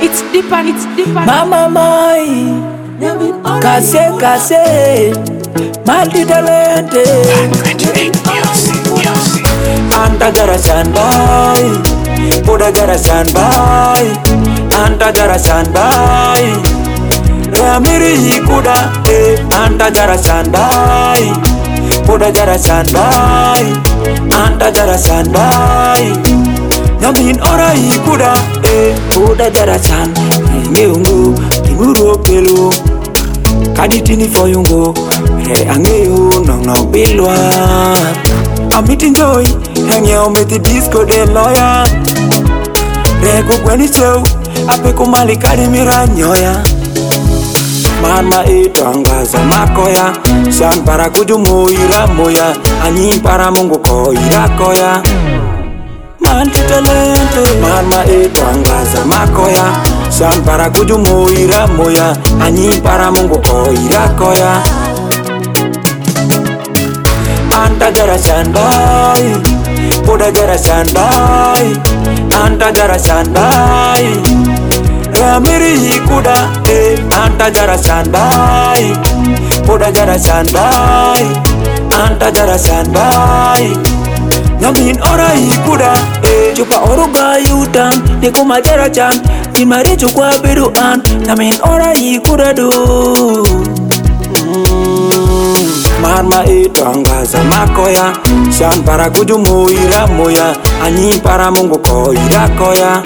It's deeper, it's deeper. Mama mai, kase kase, multi talented. 28 music. Anta jara sandai, Buddha jara sandai, Anta jara sandai. Ramiri hikuda, Anta jara sandai, Buddha jara sandai, Anta jara sandai. Yamin ora hikuda, Buddha jara sandai. Ngeungu, kimuru pelu, kaditini foyungu, angeyu nong bilwa. I'm meeting joy, hang out with the disco de lawyer. Rego gweni show, apeko malikari miranyoya. Mama itwangaza makoya, san para kujumu iramoya, anyi para mungu ko irakoya. Multi talented. Mama itwangaza makoya, san para kujumu iramoya, anyi para mungu ko irakoya. Anta jara sandai, Buddha jara sandai, Anta jara sandai. Ramiri hikuda, Anta jara sandai, Buddha jara sandai, Anta jara sandai. Yamin ora hikuda, Chupa oruga yutan, Nikuma jara chan, Imari chukwa bidu an, Yamin ora hikuda do. Marma itwangaza makoya, san para kujumu iramoya, anyi para mungu ko irakoya.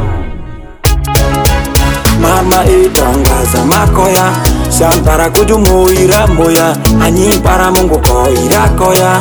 Marma itwangaza makoya, san para kujumu iramoya, anyi para mungu ko irakoya.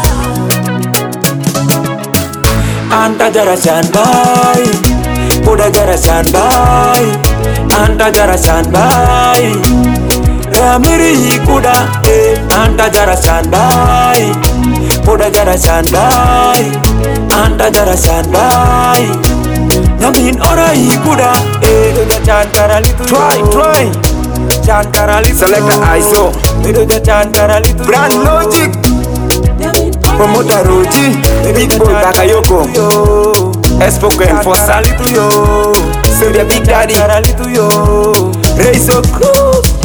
Anta jara sandai, Buddha jara sandai, Anta jara sandai. Ramiri hikuda, Anta jara sandai, Buddha jara sandai, Anta jara sandai. Yamin ora hikuda, chantara litu. Try, chantara litu. Selector ISO, Chantara litu. Brand Logic, Promoter Roji, Big Boy Bakayoko, Espoke Enforcer, Surya Big Daddy, Reiso Cruz,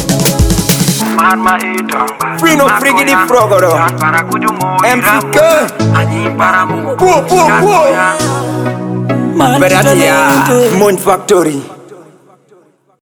Free no Friggity Frogoro, MCK, Beratia, Moon Factory.